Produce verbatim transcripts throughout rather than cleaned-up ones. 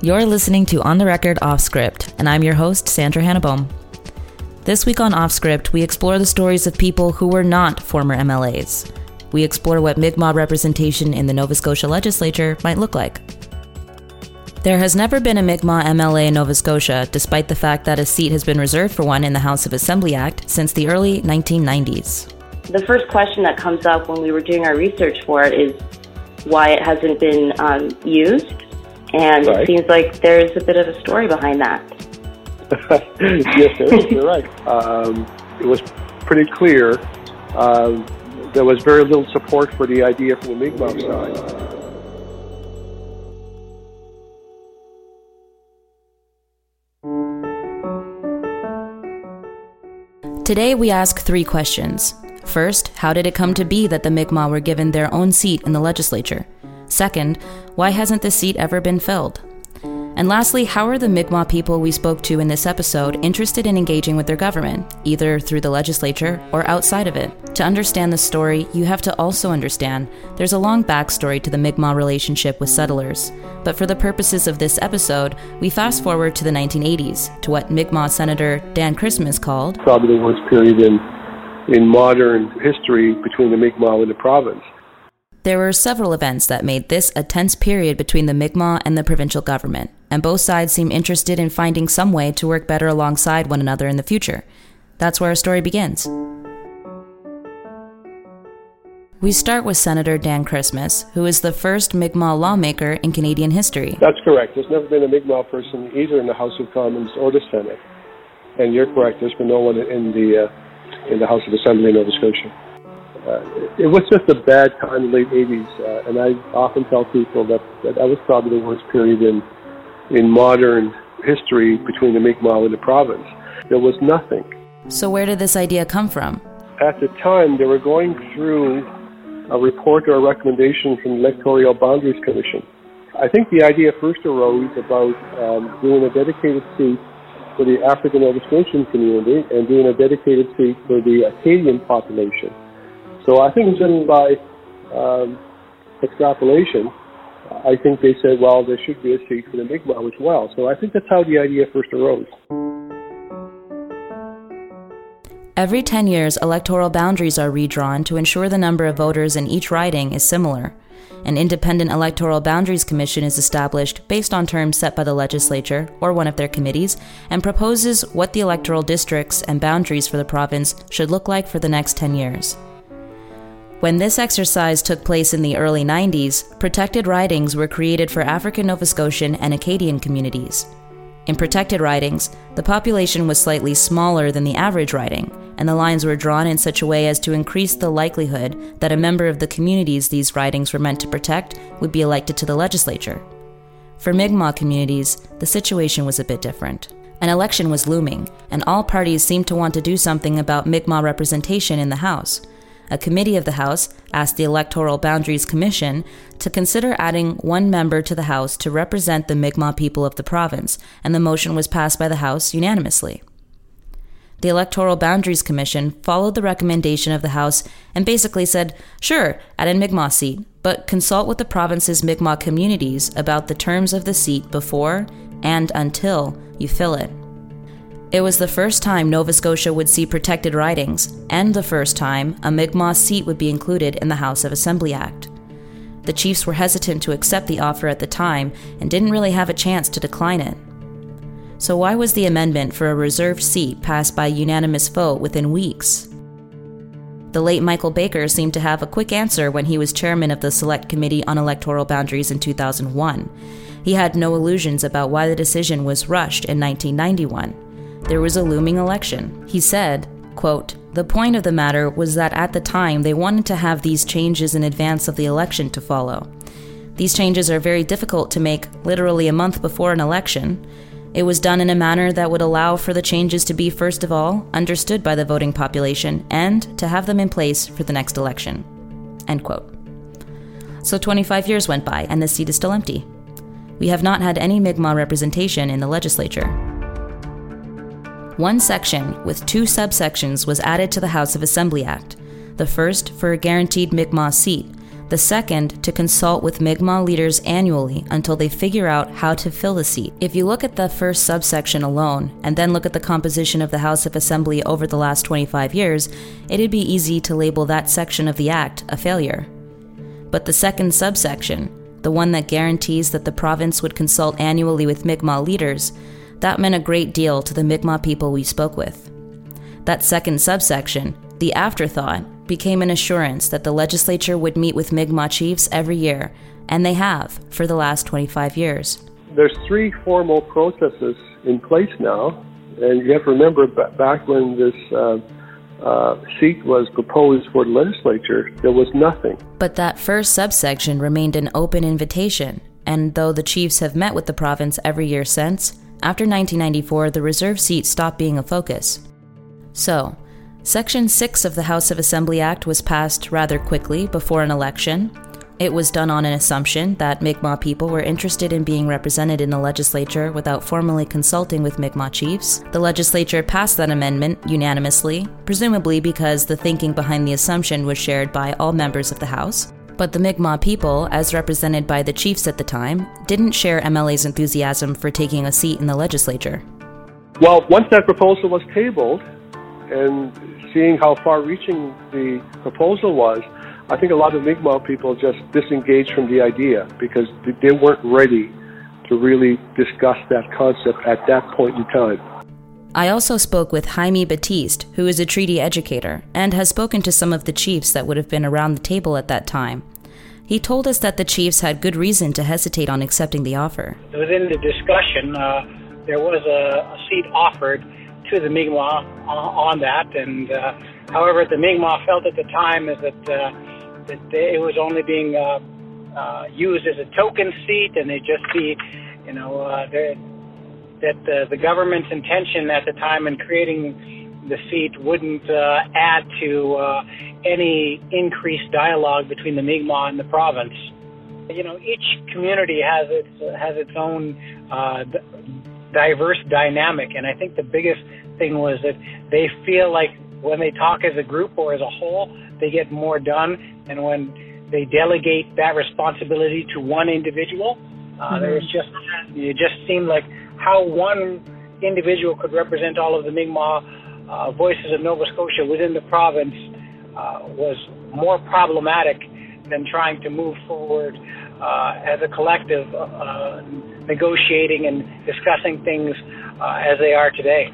You're listening to On the Record Off Script, and I'm your host, Sandra Hannebohm. This week on Off Script, we explore the stories of people who were not former M L As. We explore what Mi'kmaq representation in the Nova Scotia legislature might look like. There has never been a Mi'kmaq M L A in Nova Scotia, despite the fact that a seat has been reserved for one in the House of Assembly Act since the early nineteen nineties. The first question that comes up when we were doing our research for it is why it hasn't been um, used, and right. It seems like there's a bit of a story behind that. Yes, there is. You're right. Um, it was pretty clear. Uh, there was very little support for the idea from the Mi'kmaq side. Today we ask three questions. First, how did it come to be that the Mi'kmaq were given their own seat in the legislature? Second, why hasn't this seat ever been filled? And lastly, how are the Mi'kmaq people we spoke to in this episode interested in engaging with their government, either through the legislature or outside of it? To understand the story, you have to also understand there's a long backstory to the Mi'kmaq relationship with settlers. But for the purposes of this episode, we fast forward to the nineteen eighties, to what Mi'kmaq Senator Dan Christmas called probably the worst period in, in modern history between the Mi'kmaq and the province. There were several events that made this a tense period between the Mi'kmaq and the provincial government, and both sides seem interested in finding some way to work better alongside one another in the future. That's where our story begins. We start with Senator Dan Christmas, who is the first Mi'kmaq lawmaker in Canadian history. That's correct. There's never been a Mi'kmaq person either in the House of Commons or the Senate. And you're correct, there's been no one in the, uh, in the House of Assembly in Nova Scotia. Uh, it was just a bad time in the late eighties, uh, and I often tell people that, that that was probably the worst period in in modern history between the Mi'kmaq and the province. There was nothing. So where did this idea come from? At the time, they were going through a report or a recommendation from the Electoral Boundaries Commission. I think the idea first arose about um, doing a dedicated seat for the African Nova Scotian community and doing a dedicated seat for the Acadian population. So I think just by um, extrapolation, I think they said, well, there should be a seat for the Mi'kmaq as well. So I think that's how the idea first arose. Every ten years, electoral boundaries are redrawn to ensure the number of voters in each riding is similar. An independent electoral boundaries commission is established based on terms set by the legislature or one of their committees and proposes what the electoral districts and boundaries for the province should look like for the next ten years. When this exercise took place in the early nineties, protected ridings were created for African Nova Scotian and Acadian communities. In protected ridings, the population was slightly smaller than the average riding, and the lines were drawn in such a way as to increase the likelihood that a member of the communities these ridings were meant to protect would be elected to the legislature. For Mi'kmaq communities, the situation was a bit different. An election was looming, and all parties seemed to want to do something about Mi'kmaq representation in the House. A committee of the House asked the Electoral Boundaries Commission to consider adding one member to the House to represent the Mi'kmaq people of the province, and the motion was passed by the House unanimously. The Electoral Boundaries Commission followed the recommendation of the House and basically said, sure, add a Mi'kmaq seat, but consult with the province's Mi'kmaq communities about the terms of the seat before and until you fill it. It was the first time Nova Scotia would see protected ridings, and the first time a Mi'kmaq seat would be included in the House of Assembly Act. The chiefs were hesitant to accept the offer at the time and didn't really have a chance to decline it. So why was the amendment for a reserved seat passed by unanimous vote within weeks? The late Michael Baker seemed to have a quick answer when he was chairman of the Select Committee on Electoral Boundaries in two thousand one. He had no illusions about why the decision was rushed in nineteen ninety-one. There was a looming election. He said, quote, "The point of the matter was that at the time they wanted to have these changes in advance of the election to follow. These changes are very difficult to make literally a month before an election. It was done in a manner that would allow for the changes to be, first of all, understood by the voting population and to have them in place for the next election." End quote. So twenty-five years went by and the seat is still empty. We have not had any Mi'kmaq representation in the legislature. One section with two subsections was added to the House of Assembly Act. The first for a guaranteed Mi'kmaq seat, The second, to consult with Mi'kmaq leaders annually until they figure out how to fill the seat. If you look at the first subsection alone, and then look at the composition of the House of Assembly over the last twenty-five years, it'd be easy to label that section of the Act a failure. But the second subsection, the one that guarantees that the province would consult annually with Mi'kmaq leaders, that meant a great deal to the Mi'kmaq people we spoke with. That second subsection, the afterthought, became an assurance that the legislature would meet with Mi'kmaq chiefs every year, and they have for the last twenty-five years. There's three formal processes in place now, and you have to remember back when this uh, uh, seat was proposed for the legislature, there was nothing. But that first subsection remained an open invitation, and though the chiefs have met with the province every year since, after nineteen ninety-four the reserve seat stopped being a focus. So, Section six of the House of Assembly Act was passed rather quickly before an election. It was done on an assumption that Mi'kmaq people were interested in being represented in the legislature without formally consulting with Mi'kmaq chiefs. The legislature passed that amendment unanimously, presumably because the thinking behind the assumption was shared by all members of the House. But the Mi'kmaq people, as represented by the chiefs at the time, didn't share M L A's enthusiasm for taking a seat in the legislature. Well, once that proposal was tabled, and seeing how far-reaching the proposal was, I think a lot of Mi'kmaq people just disengaged from the idea because they weren't ready to really discuss that concept at that point in time. I also spoke with Jaime Batiste, who is a treaty educator, and has spoken to some of the chiefs that would have been around the table at that time. He told us that the chiefs had good reason to hesitate on accepting the offer. Within the discussion, uh, there was a, a seat offered to the Mi'kmaq on that, and uh, however, the Mi'kmaq felt at the time is that, uh, that it was only being uh, uh, used as a token seat, and they just be, you know, uh, that the, the government's intention at the time in creating the seat wouldn't uh, add to uh, any increased dialogue between the Mi'kmaq and the province. You know, each community has its has its own uh, diverse dynamic, and I think the biggest thing was that they feel like when they talk as a group or as a whole, they get more done, and when they delegate that responsibility to one individual, uh, mm-hmm. there was just it just seemed like how one individual could represent all of the Mi'kmaq uh, voices of Nova Scotia within the province uh, was more problematic than trying to move forward uh, as a collective, uh, negotiating and discussing things uh, as they are today.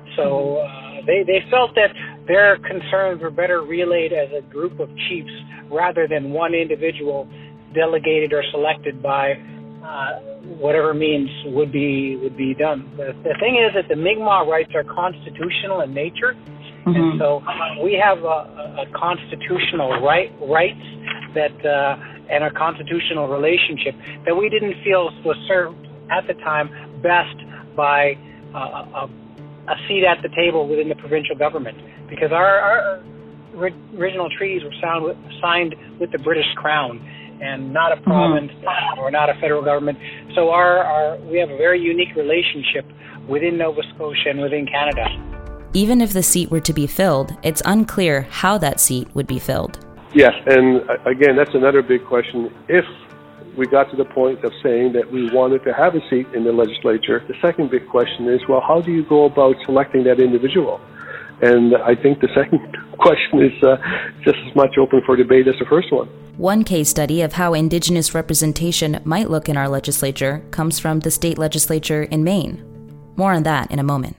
So uh, they, they felt that their concerns were better relayed as a group of chiefs rather than one individual delegated or selected by uh, whatever means would be would be done. The, the thing is that the Mi'kmaq rights are constitutional in nature, mm-hmm. and so we have a, a constitutional right rights that uh, and a constitutional relationship that we didn't feel was served at the time best by uh, a, a seat at the table within the provincial government, because our, our original treaties were sound, signed with the British Crown and not a province mm-hmm. or not a federal government. So our, our we have a very unique relationship within Nova Scotia and within Canada. Even if the seat were to be filled, it's unclear how that seat would be filled. Yes, and again, that's another big question. If we got to the point of saying that we wanted to have a seat in the legislature, the second big question is, well, how do you go about selecting that individual? And I think the second question is uh, just as much open for debate as the first one. One case study of how Indigenous representation might look in our legislature comes from the state legislature in Maine. More on that in a moment.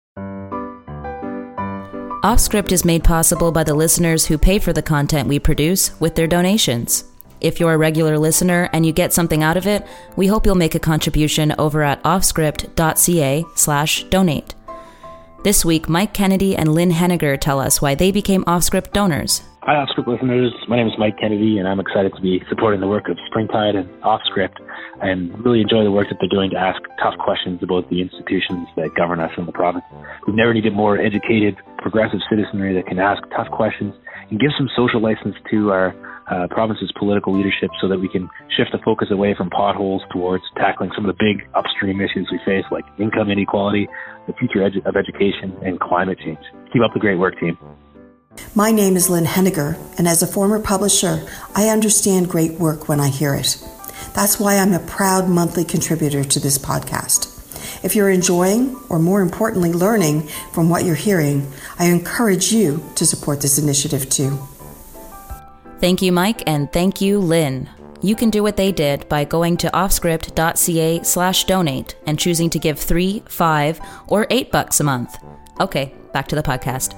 Offscript is made possible by the listeners who pay for the content we produce with their donations. If you're a regular listener and you get something out of it, we hope you'll make a contribution over at offscript.ca slash donate. This week, Mike Kennedy and Lynn Henniger tell us why they became Offscript donors. Hi, Offscript listeners. My name is Mike Kennedy, and I'm excited to be supporting the work of Springtide and Offscript, and really enjoy the work that they're doing to ask tough questions about the institutions that govern us in the province. We've never needed more educated, progressive citizenry that can ask tough questions and give some social license to our uh, province's political leadership so that we can shift the focus away from potholes towards tackling some of the big upstream issues we face, like income inequality, the future edu- of education, and climate change. Keep up the great work, team. My name is Lynn Henniger, and as a former publisher, I understand great work when I hear it. That's why I'm a proud monthly contributor to this podcast. If you're enjoying, or more importantly, learning from what you're hearing, I encourage you to support this initiative too. Thank you, Mike, and thank you, Lynn. You can do what they did by going to offscript.ca slash donate and choosing to give three, five, or eight bucks a month. Okay, back to the podcast.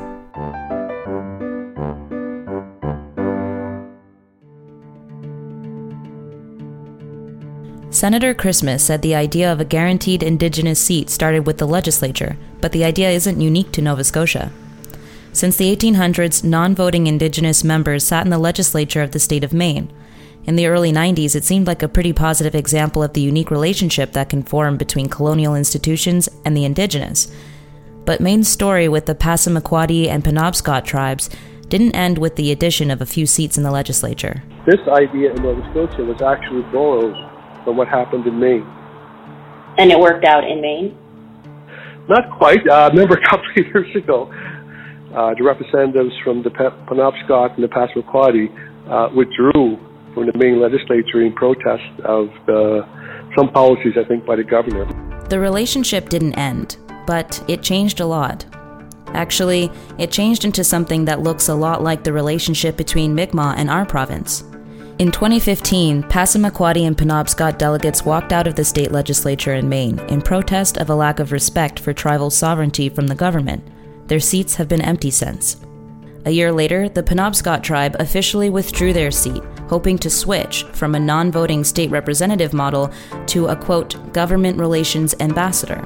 Senator Christmas said the idea of a guaranteed Indigenous seat started with the legislature, but the idea isn't unique to Nova Scotia. Since the eighteen hundreds, non-voting Indigenous members sat in the legislature of the state of Maine. In the early nineties, it seemed like a pretty positive example of the unique relationship that can form between colonial institutions and the Indigenous. But Maine's story with the Passamaquoddy and Penobscot tribes didn't end with the addition of a few seats in the legislature. This idea in Nova Scotia was actually borrowed from what happened in Maine. And it worked out in Maine? Not quite. Uh, I remember a couple of years ago, uh, the representatives from the Penobscot and the Passamaquoddy uh, withdrew from the Maine legislature in protest of the, some policies, I think, by the governor. The relationship didn't end, but it changed a lot. Actually, it changed into something that looks a lot like the relationship between Mi'kmaq and our province. In twenty fifteen, Passamaquoddy and Penobscot delegates walked out of the state legislature in Maine in protest of a lack of respect for tribal sovereignty from the government. Their seats have been empty since. A year later, the Penobscot tribe officially withdrew their seat, hoping to switch from a non-voting state representative model to a, quote, government relations ambassador.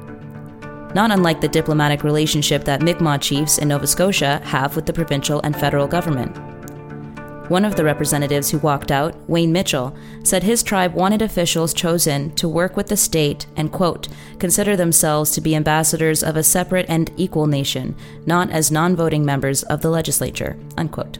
Not unlike the diplomatic relationship that Mi'kmaq chiefs in Nova Scotia have with the provincial and federal government. One of the representatives who walked out, Wayne Mitchell, said his tribe wanted officials chosen to work with the state and, quote, consider themselves to be ambassadors of a separate and equal nation, not as non-voting members of the legislature, unquote.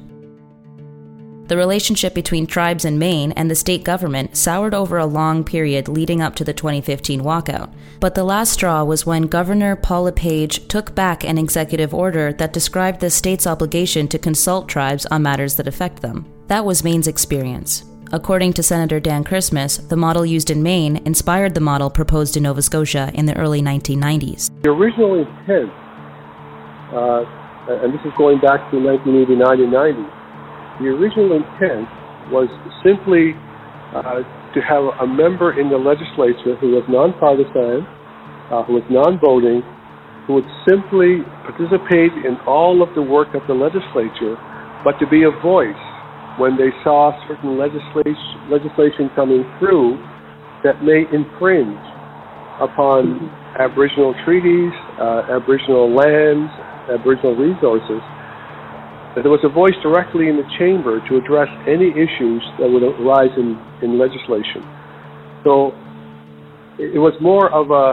The relationship between tribes in Maine and the state government soured over a long period leading up to the twenty fifteen walkout. But the last straw was when Governor Paul LePage took back an executive order that described the state's obligation to consult tribes on matters that affect them. That was Maine's experience. According to Senator Dan Christmas, the model used in Maine inspired the model proposed in Nova Scotia in the early nineteen nineties. The original intent, uh, and this is going back to nineteen eighty-nine and ninety, the original intent was simply uh, to have a member in the legislature who was nonpartisan, uh, who was non-voting, who would simply participate in all of the work of the legislature, but to be a voice when they saw certain legislation, legislation coming through that may infringe upon mm-hmm. Aboriginal treaties, uh, Aboriginal lands, Aboriginal resources. That there was a voice directly in the chamber to address any issues that would arise in, in legislation. So it was more of a,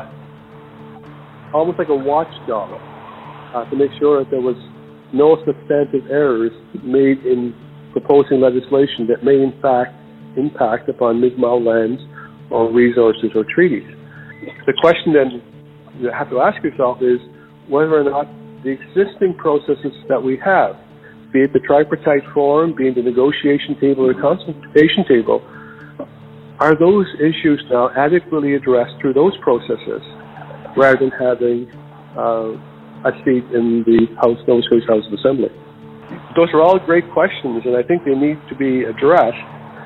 almost like a watchdog uh, to make sure that there was no substantive errors made in proposing legislation that may in fact impact upon Mi'kmaq lands or resources or treaties. The question then you have to ask yourself is whether or not the existing processes that we have, be it the tripartite forum, be it the negotiation table or consultation table, are those issues now adequately addressed through those processes rather than having uh, a seat in the House, Nova Scotia House of Assembly? Those are all great questions, and I think they need to be addressed.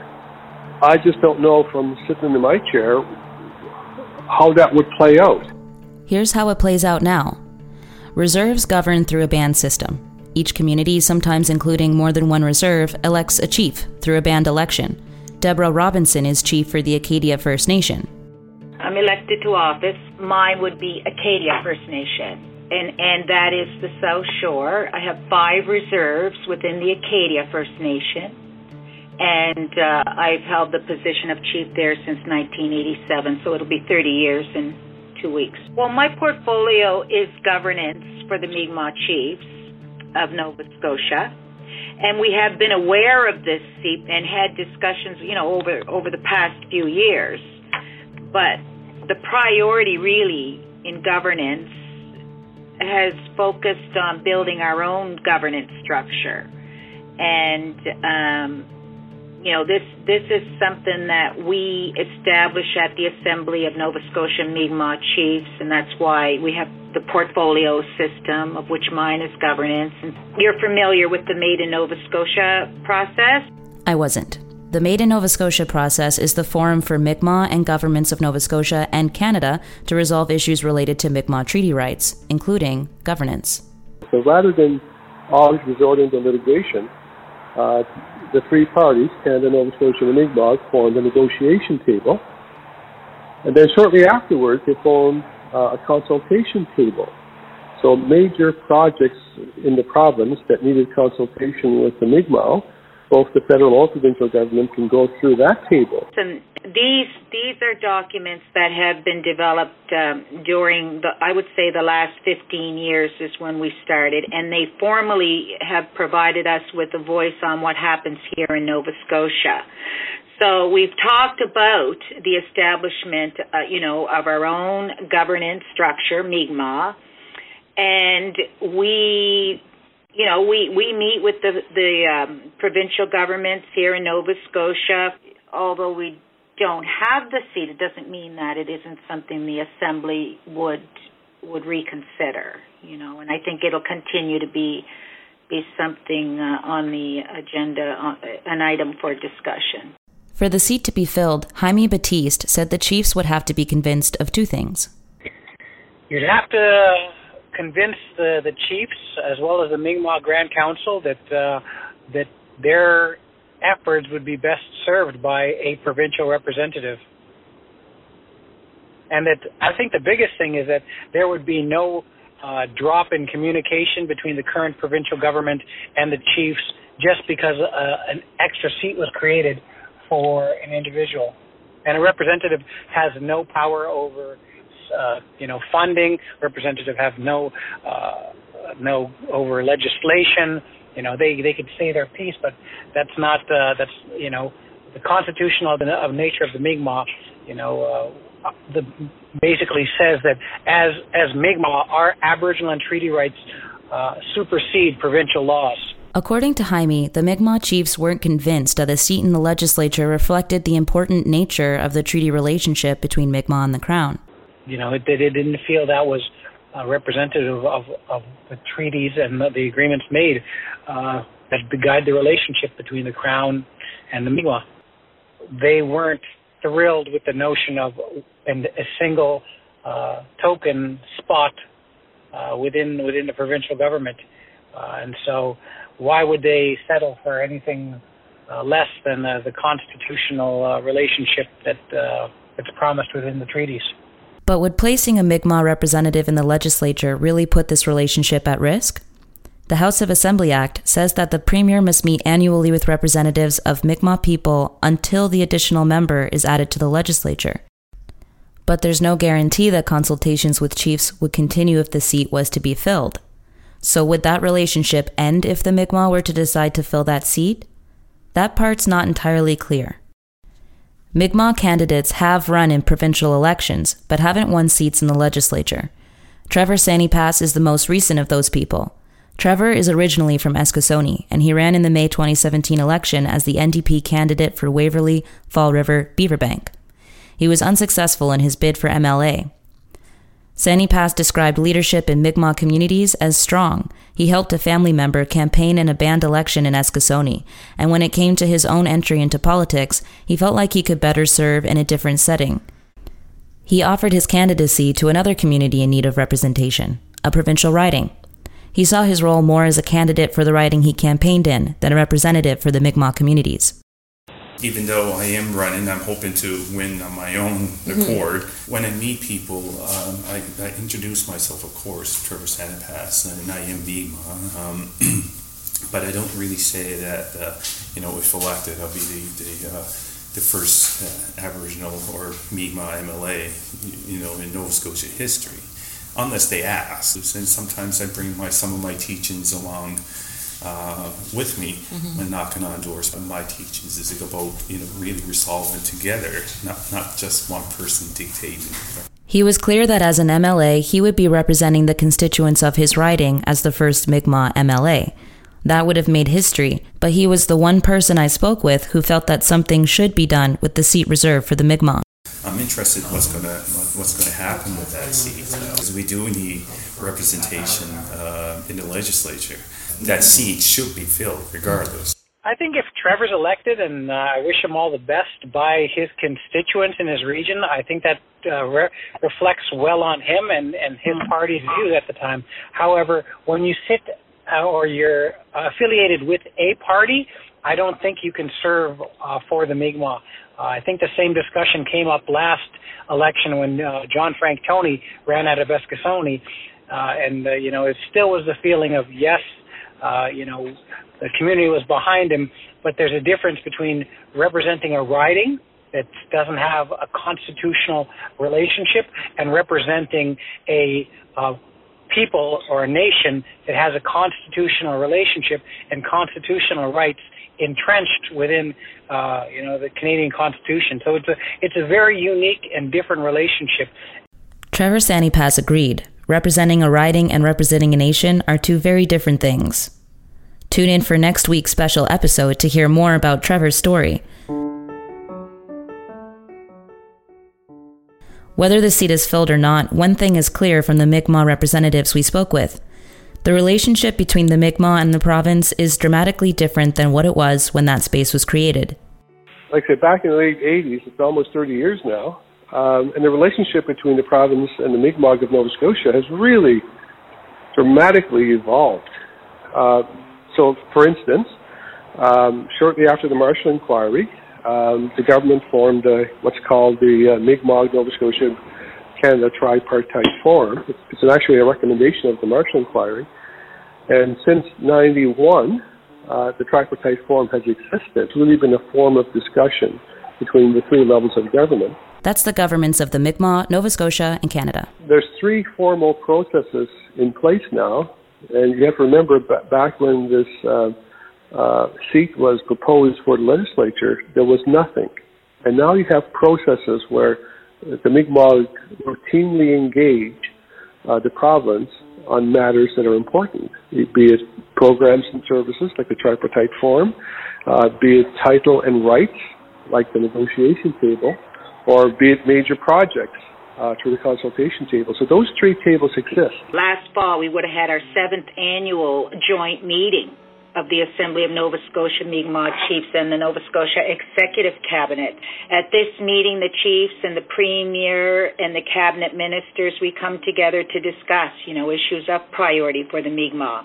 I just don't know from sitting in my chair how that would play out. Here's how it plays out now. Reserves govern through a band system. Each community, sometimes including more than one reserve, elects a chief through a band election. Deborah Robinson is chief for the Acadia First Nation. I'm elected to office. Mine would be Acadia First Nation, and, and that is the South Shore. I have five reserves within the Acadia First Nation, and uh, I've held the position of chief there since nineteen eighty-seven, so it'll be thirty years in two weeks. Well, my portfolio is governance for the Mi'kmaq Chiefs of Nova Scotia, and we have been aware of this seat and had discussions, you know, over over the past few years. But the priority really in governance has focused on building our own governance structure. And, um, you know, this this is something that we establish at the Assembly of Nova Scotia Mi'kmaq Chiefs, and that's why we have the portfolio system, of which mine is governance. And you're familiar with the Made in Nova Scotia process? I wasn't. The Made in Nova Scotia process is the forum for Mi'kmaq and governments of Nova Scotia and Canada to resolve issues related to Mi'kmaq treaty rights, including governance. So rather than always resorting to litigation, uh, the three parties, Canada, Nova Scotia, and Mi'kmaq, formed a negotiation table. And then shortly afterwards, they formed uh, a consultation table. So major projects in the province that needed consultation with the Mi'kmaq, both the federal or provincial government can go through that table. And these these are documents that have been developed um, during, the, I would say, the last fifteen years is when we started, and they formally have provided us with a voice on what happens here in Nova Scotia. So we've talked about the establishment, uh, you know, of our own governance structure, Mi'kmaq, and we... You know, we, we meet with the, the um, provincial governments here in Nova Scotia. Although we don't have the seat, it doesn't mean that it isn't something the Assembly would would reconsider, you know, and I think it'll continue to be be something uh, on the agenda, uh, an item for discussion. For the seat to be filled, Jaime Batiste said the chiefs would have to be convinced of two things. You'd have to convince the, the chiefs as well as the Mi'kmaq Grand Council that uh, that their efforts would be best served by a provincial representative. And that I think the biggest thing is that there would be no uh, drop in communication between the current provincial government and the chiefs just because uh, an extra seat was created for an individual. And a representative has no power over Uh, you know, funding. Representatives have no, uh, no over legislation. You know, they they could say their piece, but that's not. Uh, that's you know, the constitutional of nature of the Mi'kmaq. You know, uh, the basically says that as as Mi'kmaq, our Aboriginal and treaty rights uh, supersede provincial laws. According to Jaime, the Mi'kmaq chiefs weren't convinced that a seat in the legislature reflected the important nature of the treaty relationship between Mi'kmaq and the Crown. You know, it, it didn't feel that was uh, representative of, of the treaties and the, the agreements made uh, that guide the relationship between the Crown and the Mi'kmaq. They weren't thrilled with the notion of and a single uh, token spot uh, within within the provincial government, uh, and so why would they settle for anything uh, less than uh, the constitutional uh, relationship that uh, that's promised within the treaties? But would placing a Mi'kmaq representative in the legislature really put this relationship at risk? The House of Assembly Act says that the Premier must meet annually with representatives of Mi'kmaq people until the additional member is added to the legislature. But there's no guarantee that consultations with chiefs would continue if the seat was to be filled. So would that relationship end if the Mi'kmaq were to decide to fill that seat? That part's not entirely clear. Mi'kmaq candidates have run in provincial elections, but haven't won seats in the legislature. Trevor Sanipass is the most recent of those people. Trevor is originally from Eskasoni, and he ran in the May twenty seventeen election as the N D P candidate for Waverley, Fall River, Beaverbank. He was unsuccessful in his bid for M L A. Sanipass described leadership in Mi'kmaq communities as strong. He helped a family member campaign in a banned election in Eskasoni, and when it came to his own entry into politics, he felt like he could better serve in a different setting. He offered his candidacy to another community in need of representation, a provincial riding. He saw his role more as a candidate for the riding he campaigned in than a representative for the Mi'kmaq communities. Even though I am running, I'm hoping to win on my own accord. Mm-hmm. When I meet people, um, I, I introduce myself, of course, Trevor Sanipass, and I am Mi'kmaq. Um, but I don't really say that, uh, you know, if elected, I'll be the the, uh, the first uh, Aboriginal or Mi'kmaq M L A, you know, in Nova Scotia history, unless they ask. And sometimes I bring my some of my teachings along Uh, with me mm-hmm. when knocking on doors. But my teachings is about, you know, really resolving together, not not just one person dictating. He was clear that as an M L A, he would be representing the constituents of his riding as the first Mi'kmaq M L A. That would have made history, but he was the one person I spoke with who felt that something should be done with the seat reserved for the Mi'kmaq. I'm interested in what's going to what's going to happen with that seat, because we do need representation uh, in the legislature. That seat should be filled regardless. I think if Trevor's elected, and uh, I wish him all the best by his constituents in his region, I think that uh, re- reflects well on him and, and his party's views at the time. However, when you sit uh, or you're affiliated with a party, I don't think you can serve uh, for the Mi'kmaq. Uh, I think the same discussion came up last election when uh, John Frank Toney ran out of Eskasoni, uh, and uh, you know it still was the feeling of yes, uh, you know. The community was behind him, but there's a difference between representing a riding that doesn't have a constitutional relationship and representing a uh, people or a nation that has a constitutional relationship and constitutional rights entrenched within, uh, you know, the Canadian Constitution. So it's a it's a very unique and different relationship. Trevor Sanipass agreed. Representing a riding and representing a nation are two very different things. Tune in for next week's special episode to hear more about Trevor's story. Whether the seat is filled or not, one thing is clear from the Mi'kmaq representatives we spoke with. The relationship between the Mi'kmaq and the province is dramatically different than what it was when that space was created. Like I said, back in the late eighties, it's almost thirty years now, um, and the relationship between the province and the Mi'kmaq of Nova Scotia has really dramatically evolved. Uh, So, for instance, um, shortly after the Marshall Inquiry, um, the government formed uh, what's called the uh, Mi'kmaq Nova Scotia Canada Tripartite Forum. It's, it's actually a recommendation of the Marshall Inquiry. And since ninety-one, uh, the Tripartite Forum has existed. It's really been a form of discussion between the three levels of government. That's the governments of the Mi'kmaq, Nova Scotia, and Canada. There's three formal processes in place now. And you have to remember, back when this uh, uh, seat was proposed for the legislature, there was nothing. And now you have processes where the Mi'kmaq routinely engage uh, the province on matters that are important, be it programs and services like the Tripartite Forum, uh, be it title and rights like the negotiation table, or be it major projects. Uh, through the consultation table. So those three tables exist. Last fall, we would have had our seventh annual joint meeting of the Assembly of Nova Scotia Mi'kmaq Chiefs and the Nova Scotia Executive Cabinet. At this meeting, the chiefs and the Premier and the cabinet ministers, we come together to discuss, you know, issues of priority for the Mi'kmaq.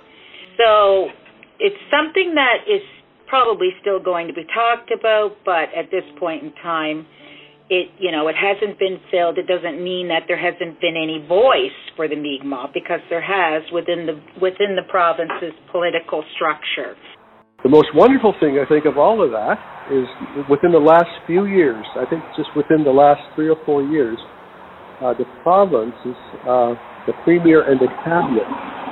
So it's something that is probably still going to be talked about, but at this point in time, It, you know, it hasn't been filled. It doesn't mean that there hasn't been any voice for the Mi'kmaq, because there has within the within the province's political structure. The most wonderful thing, I think, of all of that is within the last few years, I think just within the last three or four years, uh, the provinces, uh, the Premier and the Cabinet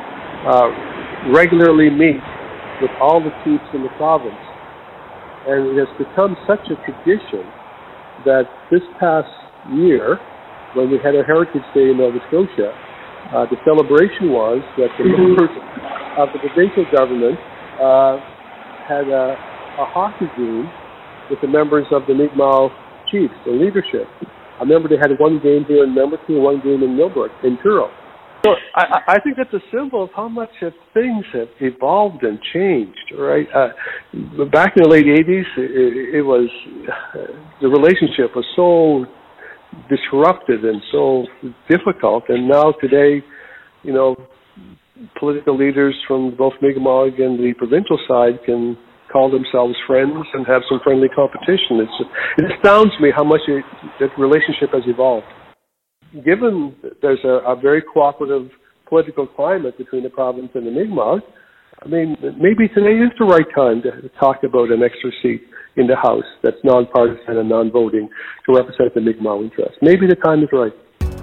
uh, regularly meet with all the chiefs in the province. And it has become such a tradition that this past year, when we had our Heritage Day in Nova Scotia, uh, the celebration was that the members of the provincial government uh, had a, a hockey game with the members of the Mi'kmaq Chiefs, the leadership. I remember they had one game here in Memberton, one game in Millbrook, in Truro. So I, I think that's a symbol of how much of things have evolved and changed, right? Uh, back in the late eighties, it, it was, uh, the relationship was so disrupted and so difficult, and now today, you know, political leaders from both Mi'kmaq and the provincial side can call themselves friends and have some friendly competition. It's just, it astounds me how much it, that relationship has evolved. Given there's a, a very cooperative political climate between the province and the Mi'kmaq, I mean, maybe today is the right time to talk about an extra seat in the House that's nonpartisan and non-voting to represent the Mi'kmaq interest. Maybe the time is right.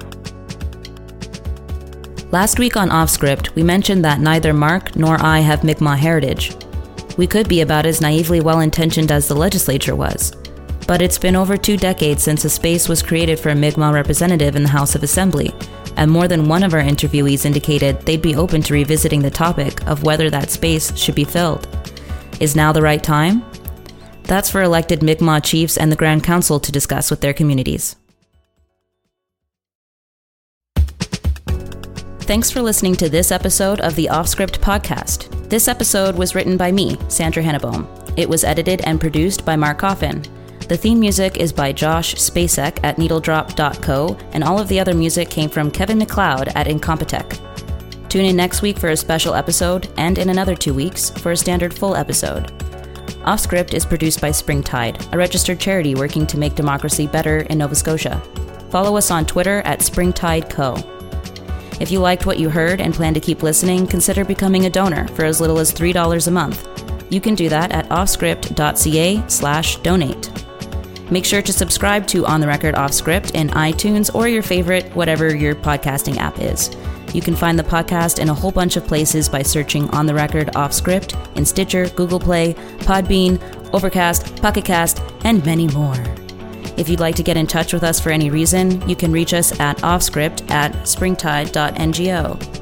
Last week on Off Script, we mentioned that neither Mark nor I have Mi'kmaq heritage. We could be about as naively well-intentioned as the legislature was. But it's been over two decades since a space was created for a Mi'kmaq representative in the House of Assembly, and more than one of our interviewees indicated they'd be open to revisiting the topic of whether that space should be filled. Is now the right time? That's for elected Mi'kmaq chiefs and the Grand Council to discuss with their communities. Thanks for listening to this episode of the Offscript podcast. This episode was written by me, Sandra Hennebohm. It was edited and produced by Mark Coffin. The theme music is by Josh Spacek at needledrop dot co, and all of the other music came from Kevin MacLeod at Incompetech. Tune in next week for a special episode, and in another two weeks for a standard full episode. Offscript is produced by Springtide, a registered charity working to make democracy better in Nova Scotia. Follow us on Twitter at Springtide Co. If you liked what you heard and plan to keep listening, consider becoming a donor for as little as three dollars a month. You can do that at offscript dot c a slash donate. Make sure to subscribe to On the Record Offscript in iTunes or your favorite, whatever your podcasting app is. You can find the podcast in a whole bunch of places by searching On the Record Offscript in Stitcher, Google Play, Podbean, Overcast, Pocket Cast, and many more. If you'd like to get in touch with us for any reason, you can reach us at offscript at springtide dot n g o.